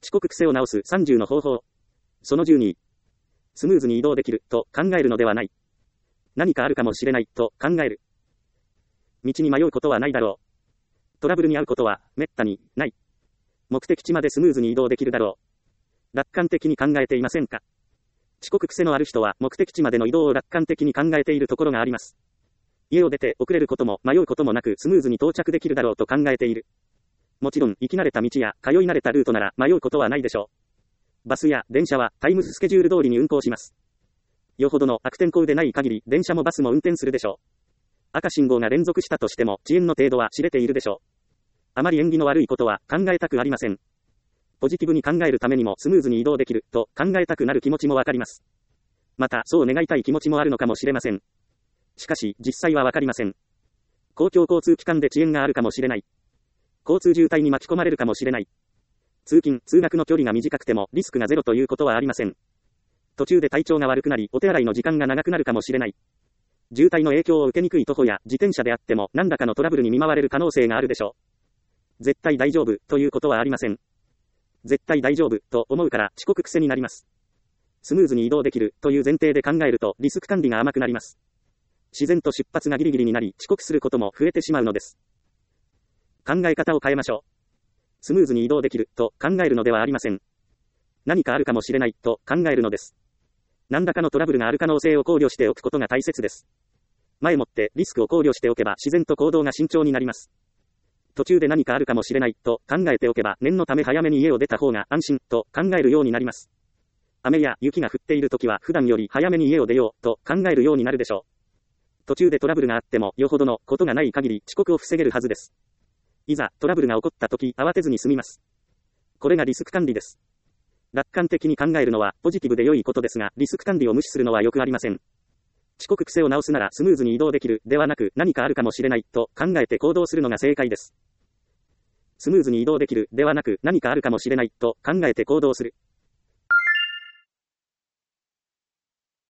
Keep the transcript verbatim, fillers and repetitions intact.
遅刻癖を直すさんじゅうの方法。そのじゅうに。スムーズに移動できると考えるのではない。何かあるかもしれないと考える。道に迷うことはないだろう。トラブルに遭うことはめったにない。目的地までスムーズに移動できるだろう。楽観的に考えていませんか？遅刻癖のある人は目的地までの移動を楽観的に考えているところがあります。家を出て遅れることも迷うこともなくスムーズに到着できるだろうと考えている。もちろん行き慣れた道や通い慣れたルートなら迷うことはないでしょう。バスや電車はタイムススケジュール通りに運行します。よほどの悪天候でない限り電車もバスも運転するでしょう。赤信号が連続したとしても遅延の程度は知れているでしょう。あまり縁起の悪いことは考えたくありません。ポジティブに考えるためにもスムーズに移動できると考えたくなる気持ちもわかります。またそう願いたい気持ちもあるのかもしれません。しかし実際はわかりません。公共交通機関で遅延があるかもしれない。交通渋滞に巻き込まれるかもしれない。通勤、通学の距離が短くてもリスクがゼロということはありません。途中で体調が悪くなりお手洗いの時間が長くなるかもしれない。渋滞の影響を受けにくい徒歩や自転車であっても何らかのトラブルに見舞われる可能性があるでしょう。絶対大丈夫ということはありません。絶対大丈夫と思うから遅刻癖になります。スムーズに移動できるという前提で考えるとリスク管理が甘くなります。自然と出発がギリギリになり遅刻することも増えてしまうのです。考え方を変えましょう。スムーズに移動できると考えるのではありません。何かあるかもしれないと考えるのです。何らかのトラブルがある可能性を考慮しておくことが大切です。前もってリスクを考慮しておけば自然と行動が慎重になります。途中で何かあるかもしれないと考えておけば念のため早めに家を出た方が安心と考えるようになります。雨や雪が降っているときは普段より早めに家を出ようと考えるようになるでしょう。途中でトラブルがあってもよほどのことがない限り遅刻を防げるはずです。いざトラブルが起こったとき慌てずに済みます。これがリスク管理です。楽観的に考えるのはポジティブで良いことですがリスク管理を無視するのはよくありません。遅刻癖を直すならスムーズに移動できるではなく何かあるかもしれないと考えて行動するのが正解です。スムーズに移動できるではなく何かあるかもしれないと考えて行動する。